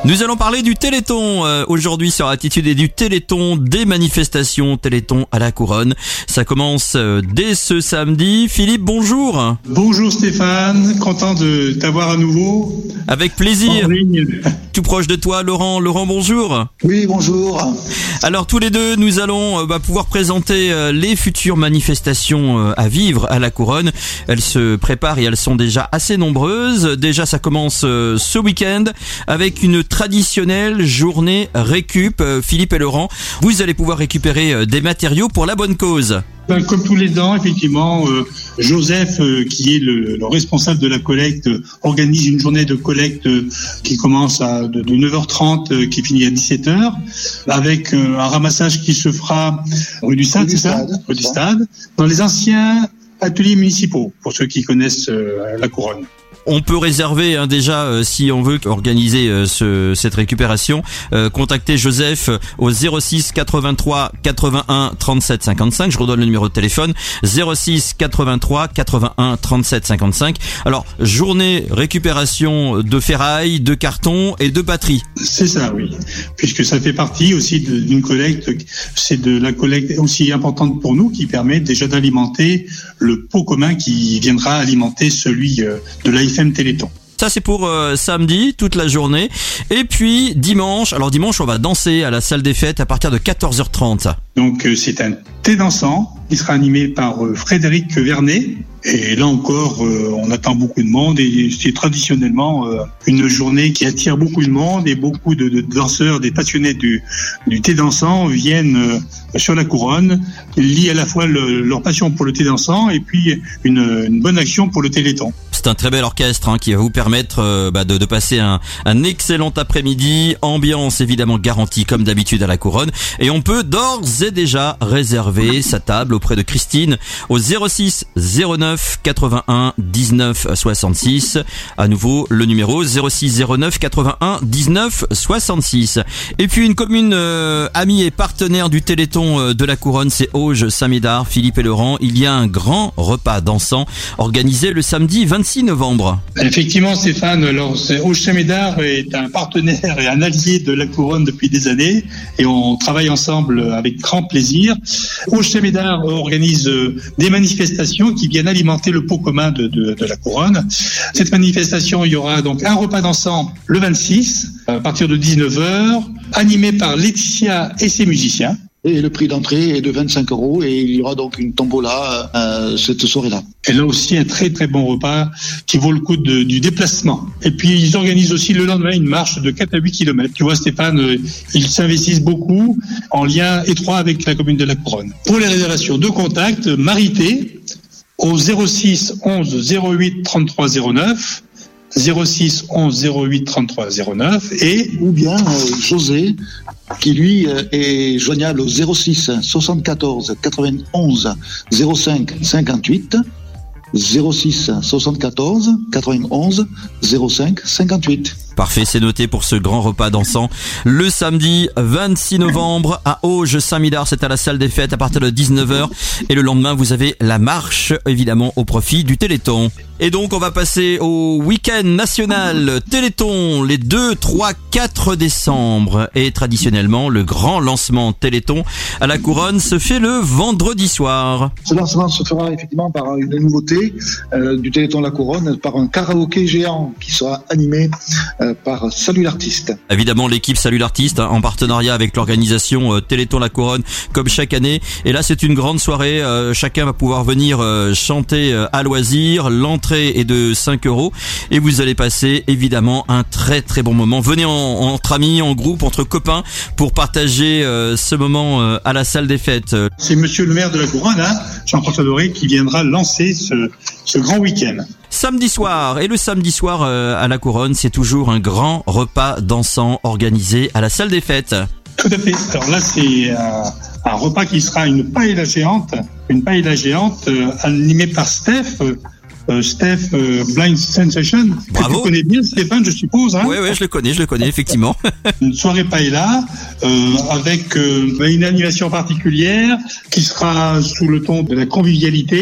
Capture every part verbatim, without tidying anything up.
Nous allons parler du Téléthon euh, aujourd'hui sur Attitude et du Téléthon, des manifestations Téléthon à la Couronne. Ça commence euh, dès ce samedi. Philippe, bonjour. Bonjour Stéphane, content de t'avoir à nouveau. Avec plaisir. Tout proche de toi, Laurent. Laurent, bonjour. Oui, bonjour. Alors tous les deux, nous allons euh, bah, pouvoir présenter euh, les futures manifestations euh, à vivre à la Couronne. Elles se préparent et elles sont déjà assez nombreuses. Déjà, ça commence euh, ce week-end avec une traditionnelle journée récup. Euh, Philippe et Laurent, vous allez pouvoir récupérer euh, des matériaux pour la bonne cause. Ben, comme tous les ans, effectivement, euh, Joseph, euh, qui est le, le responsable de la collecte, euh, organise une journée de collecte euh, qui commence à, de, de neuf heures trente, euh, qui finit à dix-sept heures, avec euh, un ramassage qui se fera rue du Stade, c'est ça ? Rue du Stade, dans les anciens ateliers municipaux, pour ceux qui connaissent euh, la Couronne. On peut réserver hein, déjà euh, si on veut organiser euh, ce, cette récupération. Euh, contactez Joseph au zéro six quatre-vingt-trois quatre-vingt-un trente-sept cinquante-cinq. Je redonne le numéro de téléphone zéro six quatre-vingt-trois quatre-vingt-un trente-sept cinquante-cinq. Alors journée récupération de ferraille, de carton et de batterie. C'est ça, oui, puisque ça fait partie aussi de, d'une collecte. C'est de la collecte aussi importante pour nous qui permet déjà d'alimenter le pot commun qui viendra alimenter celui euh, de l'A F M Téléthon. Ça c'est pour euh, samedi, toute la journée. Et puis dimanche, alors dimanche on va danser à la salle des fêtes à partir de quatorze heures trente. Donc euh, c'est un thé dansant qui sera animé par euh, Frédéric Vernet. Et là encore, euh, on attend beaucoup de monde et c'est traditionnellement euh, une journée qui attire beaucoup de monde et beaucoup de, de danseurs, des passionnés du, du thé dansant viennent euh, sur la Couronne, lient à la fois le, leur passion pour le thé dansant et puis une, une bonne action pour le Téléthon. C'est un très bel orchestre hein, qui va vous permettre euh, bah, de, de passer un, un excellent après-midi, ambiance évidemment garantie comme d'habitude à la Couronne. Et on peut d'ores et déjà réserver sa table auprès de Christine au zéro six zéro neuf quatre-vingt-un dix-neuf soixante-six. À nouveau le numéro zéro six zéro neuf quatre-vingt-un dix-neuf soixante-six. Et puis une commune euh, amie et partenaire du Téléthon euh, de la Couronne, c'est Auge-Saint-Médard. Philippe et Laurent, il y a un grand repas dansant organisé le samedi vingt-six novembre. Effectivement Stéphane, alors Auge-Saint-Médard est un partenaire et un allié de la Couronne depuis des années et on travaille ensemble avec grand plaisir. Auge-Saint-Médard organise des manifestations qui viennent alimenter le pot commun de, de, de la Couronne. Cette manifestation, il y aura donc un repas dansant le vingt-six à partir de dix-neuf heures, animé par Laetitia et ses musiciens. Et le prix d'entrée est de vingt-cinq euros et il y aura donc une tombola euh, cette soirée-là. Et là aussi un très très bon repas qui vaut le coup de, du déplacement. Et puis ils organisent aussi le lendemain une marche de quatre à huit kilomètres. Tu vois Stéphane, euh, ils s'investissent beaucoup en lien étroit avec la commune de la Couronne. Pour les réservations de contact, Marité au zéro six onze zéro huit trente-trois zéro neuf. zéro six onze zéro huit trente-trois zéro neuf et ou bien euh, José qui lui euh, est joignable au zéro six soixante-quatorze quatre-vingt-onze zéro cinq cinquante-huit zéro six soixante-quatorze quatre-vingt-onze zéro cinq cinquante-huit. Parfait, c'est noté pour ce grand repas dansant le samedi vingt-six novembre à Auge-Saint-Médard. C'est à la salle des fêtes à partir de dix-neuf heures. Et le lendemain, vous avez la marche, évidemment, au profit du Téléthon. Et donc, on va passer au week-end national Téléthon les deux, trois, quatre décembre. Et traditionnellement, le grand lancement Téléthon à la Couronne se fait le vendredi soir. Ce lancement se fera effectivement par une nouveauté euh, du Téléthon de la Couronne, par un karaoké géant qui sera animé euh, par Salut l'artiste. Évidemment l'équipe Salut l'artiste hein, en partenariat avec l'organisation euh, Téléthon La Couronne comme chaque année. Et là c'est une grande soirée, euh, chacun va pouvoir venir euh, chanter euh, à loisir. L'entrée est de cinq euros et vous allez passer évidemment un très très bon moment. Venez en, entre amis, en groupe, entre copains pour partager euh, ce moment euh, à la salle des fêtes. C'est monsieur le maire de la Couronne, hein, Jean-François Doré, qui viendra lancer ce, ce grand week-end. Samedi soir, et le samedi soir euh, à la Couronne, c'est toujours un grand repas dansant organisé à la salle des fêtes. Tout à fait. Alors là, c'est un, un repas qui sera une paella géante, une paella géante euh, animée par Steph, euh, Steph euh, Blind Sensation. Bravo. Que tu connais bien, Stéphane, je suppose. Hein. Oui, oui, je le connais, je le connais effectivement. Une soirée paella euh, avec euh, une animation particulière qui sera sous le ton de la convivialité.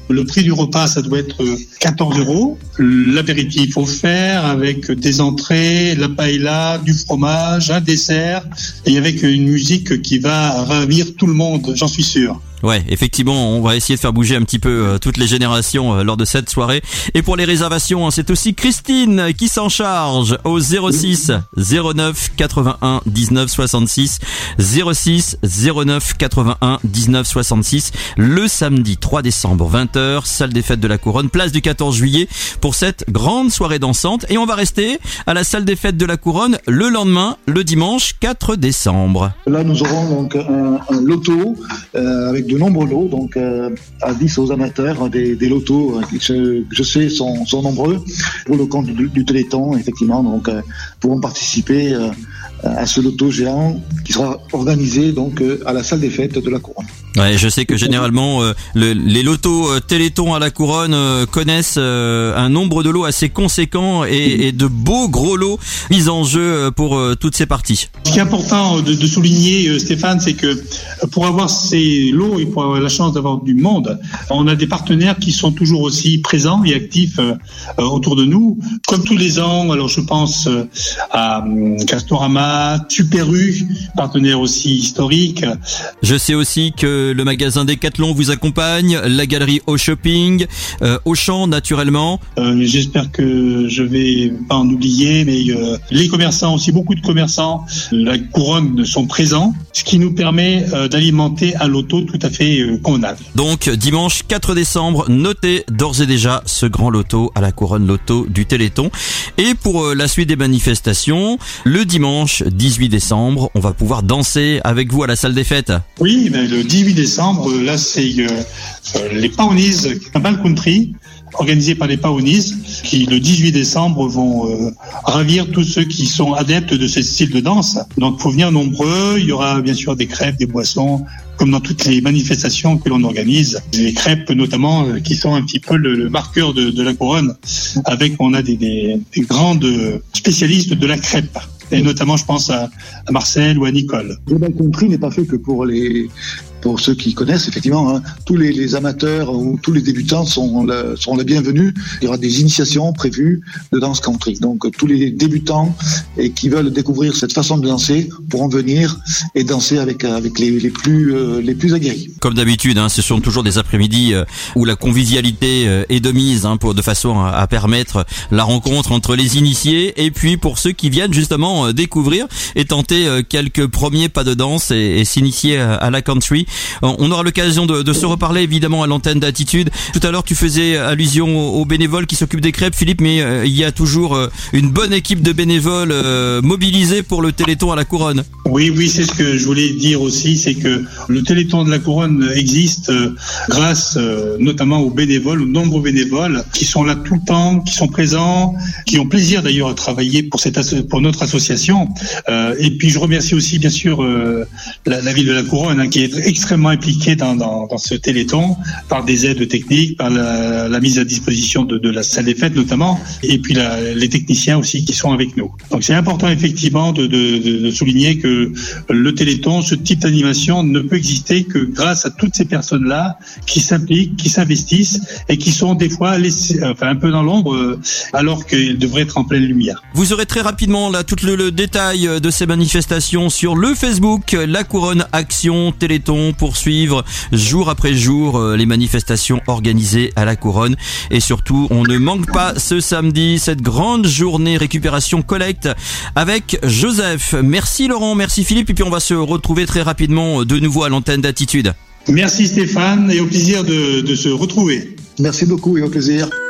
Le prix du repas, ça doit être quatorze euros. L'apéritif offert avec des entrées, la paella, du fromage, un dessert et avec une musique qui va ravir tout le monde, j'en suis sûr. Ouais, effectivement, on va essayer de faire bouger un petit peu euh, toutes les générations euh, lors de cette soirée. Et pour les réservations, hein, c'est aussi Christine qui s'en charge au zéro six zéro neuf quatre-vingt-un dix-neuf soixante-six zéro six zéro neuf quatre-vingt-un dix-neuf soixante-six le samedi trois décembre vingt heures, salle des fêtes de la Couronne, place du quatorze juillet pour cette grande soirée dansante. Et on va rester à la salle des fêtes de la Couronne le lendemain, le dimanche quatre décembre. Là, nous aurons donc un, un loto euh, avec de nombreux lots, donc euh, à dix aux amateurs, des, des lotos euh, qui je, je sais sont, sont nombreux pour le compte du, du Téléthon, effectivement, donc euh, pourront participer euh, à ce loto géant qui sera organisé donc euh, à la salle des fêtes de la Couronne. Ouais, je sais que généralement euh, le, les lotos euh, Téléthon à la Couronne euh, connaissent euh, un nombre de lots assez conséquent et, et de beaux gros lots mis en jeu pour euh, toutes ces parties. Ce qui est important de, de souligner, euh, Stéphane, c'est que pour avoir ces lots et pour avoir la chance d'avoir du monde, on a des partenaires qui sont toujours aussi présents et actifs euh, autour de nous, comme tous les ans. Alors je pense euh, à euh, Castorama, Super U, partenaire aussi historique. Je sais aussi que le magasin Decathlon vous accompagne, la galerie Au Shopping, euh, Auchan naturellement. Euh, j'espère que je vais pas en oublier, mais euh, les commerçants aussi, beaucoup de commerçants, la Couronne sont présents, ce qui nous permet euh, d'alimenter un loto tout à fait euh, convenable. Donc dimanche quatre décembre, notez d'ores et déjà ce grand loto à la Couronne, loto du Téléthon. Et pour euh, la suite des manifestations, le dimanche dix-huit décembre, on va pouvoir danser avec vous à la salle des fêtes. Oui, mais le dix-huit décembre, là c'est euh, les Pawnies, un bal country organisé par les Pawnies, qui le dix-huit décembre vont euh, ravir tous ceux qui sont adeptes de ce style de danse. Donc faut venir nombreux, il y aura bien sûr des crêpes, des boissons, comme dans toutes les manifestations que l'on organise. Les crêpes notamment, euh, qui sont un petit peu le, le marqueur de, de la Couronne, avec on a des, des, des grandes spécialistes de la crêpe. Et notamment, je pense à, à Marcel ou à Nicole. Le bal country n'est pas fait que pour les pour ceux qui connaissent, effectivement, hein, tous les, les amateurs ou tous les débutants sont, la, sont les bienvenus. Il y aura des initiations prévues de danse country. Donc tous les débutants et qui veulent découvrir cette façon de danser pourront venir et danser avec avec les, les plus euh, les plus aguerris. Comme d'habitude, hein, ce sont toujours des après-midi euh, où la convivialité euh, est de mise, hein, pour de façon à, à permettre la rencontre entre les initiés et puis pour ceux qui viennent justement euh, découvrir et tenter euh, quelques premiers pas de danse et, et s'initier à, à la country. On aura l'occasion de, de se reparler évidemment à l'antenne d'Attitude. Tout à l'heure tu faisais allusion aux, aux bénévoles qui s'occupent des crêpes, Philippe, mais euh, il y a toujours euh, une bonne équipe de bénévoles euh, mobilisés pour le Téléthon à la Couronne. Oui, oui, c'est ce que je voulais dire aussi, c'est que le Téléthon de la Couronne existe euh, grâce euh, notamment aux bénévoles, aux nombreux bénévoles qui sont là tout le temps, qui sont présents, qui ont plaisir d'ailleurs à travailler pour cette asso- pour notre association. Euh, et puis je remercie aussi bien sûr euh, la, la ville de la Couronne, hein, qui est extrêmement impliquée dans, dans, dans ce Téléthon par des aides techniques, par la, la mise à disposition de, de la salle des fêtes notamment, et puis la, les techniciens aussi qui sont avec nous. Donc c'est important effectivement de, de, de souligner que le Téléthon, ce type d'animation ne peut exister que grâce à toutes ces personnes-là qui s'impliquent, qui s'investissent et qui sont des fois laissées, enfin un peu dans l'ombre alors qu'ils devraient être en pleine lumière. Vous aurez très rapidement là tout le, le détail de ces manifestations sur le Facebook La Couronne Action Téléthon pour suivre jour après jour les manifestations organisées à la Couronne. Et surtout, on ne manque pas ce samedi cette grande journée récupération collecte avec Joseph. Merci Laurent, merci Philippe, et puis on va se retrouver très rapidement de nouveau à l'antenne d'Attitude. Merci Stéphane, et au plaisir de, de se retrouver. Merci beaucoup et au plaisir.